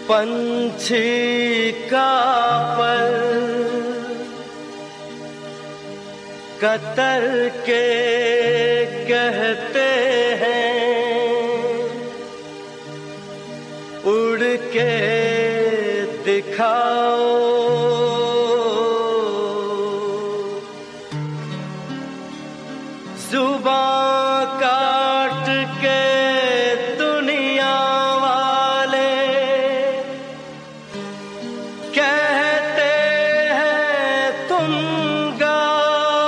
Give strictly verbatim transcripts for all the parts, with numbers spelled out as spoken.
पंछी का पर कतर के कहते हैं, उड़ के दिखाओ। जुबां काट के दुनिया वाले कहते हैं तुम गाओ।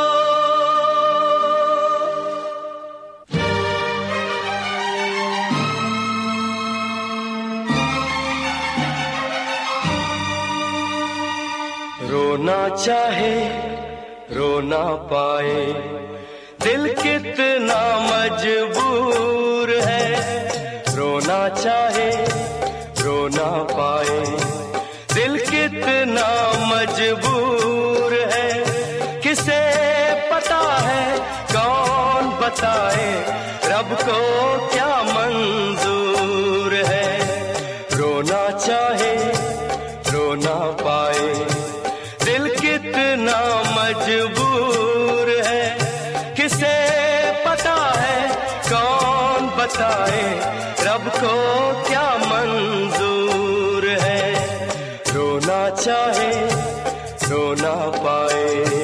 रोना चाहे रो ना पाए, दिल कितना मजबूर है। रोना चाहे रो ना पाए, दिल कितना मजबूर है। किसे पता है कौन बताए, रब को क्या मंजूर है। रोना चाहे रो ना पाए, दिल कितना मजबूर है। किसे पता है कौन बताए, रब को क्या मंजूर है। रोना चाहे रो ना पाए।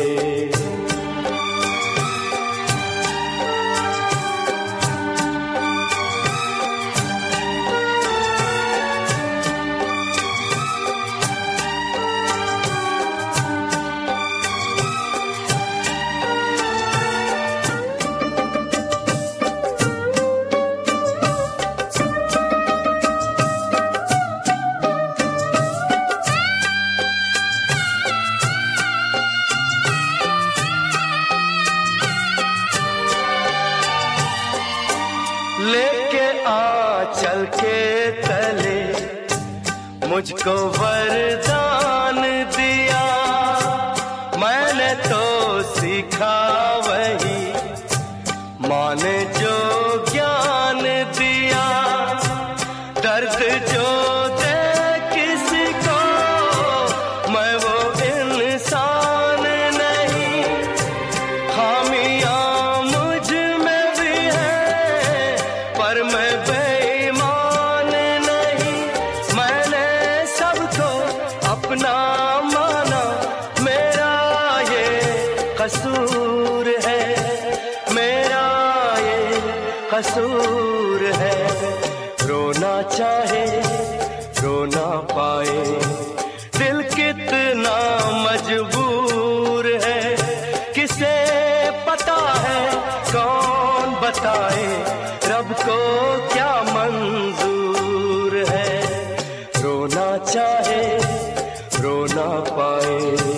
लेके आंचल के तले मुझको वरदान दिया, मैंने तो सीखा वही माँ ने जो ज्ञान दिया। दर्द जो दे किसी को मैं वो इंसान नहीं, खामियां मुझ में भी है पर मैं बेईमान नहीं। मैंने सबको अपना माना, मेरा ये कसूर है, मेरा ये कसूर है। रोना चाहे रो ना पाए, दिल कितना मजबूर है। किसे पता है कौन बताए, रब को क्या मंजूर है। रोना चाहे रो ना पाए।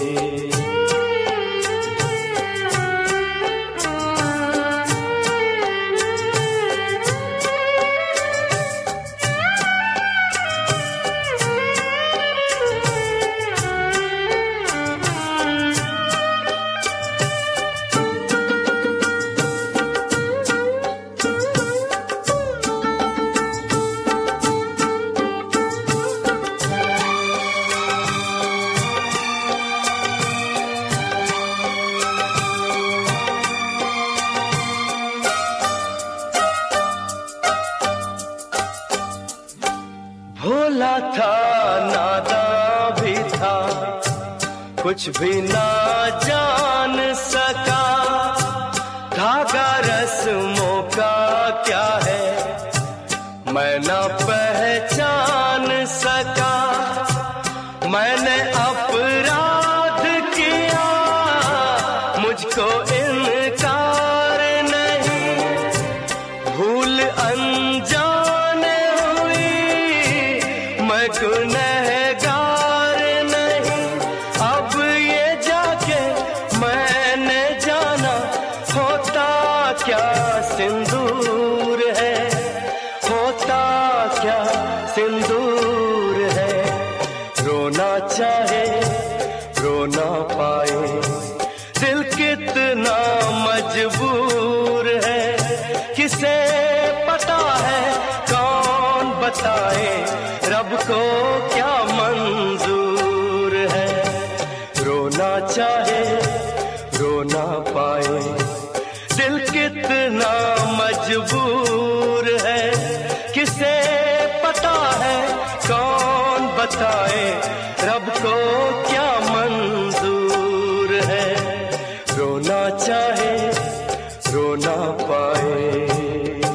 भोला था नादान भी था, कुछ भी ना जान सका। धागा रस्मों का क्या है मैं ना पहचान सका। मैंने अपराध किया, मुझको इनकार नहीं। भूल अनजाने हुई, मैं गुनहगार नहीं। अब ये जाके मैंने जाना, होता क्या सिंदूर है, होता क्या सिंदूर है। रोना चाहे रो ना पाए, दिल कितना मजबूर है। किसे पता है कौन बताए रब को क्या मंजूर है। रोना चाहे रो ना पाए, दिल कितना मजबूर है। किसे पता है कौन बताए रब को क्या मंजूर है। रोना चाहे रो ना पाए।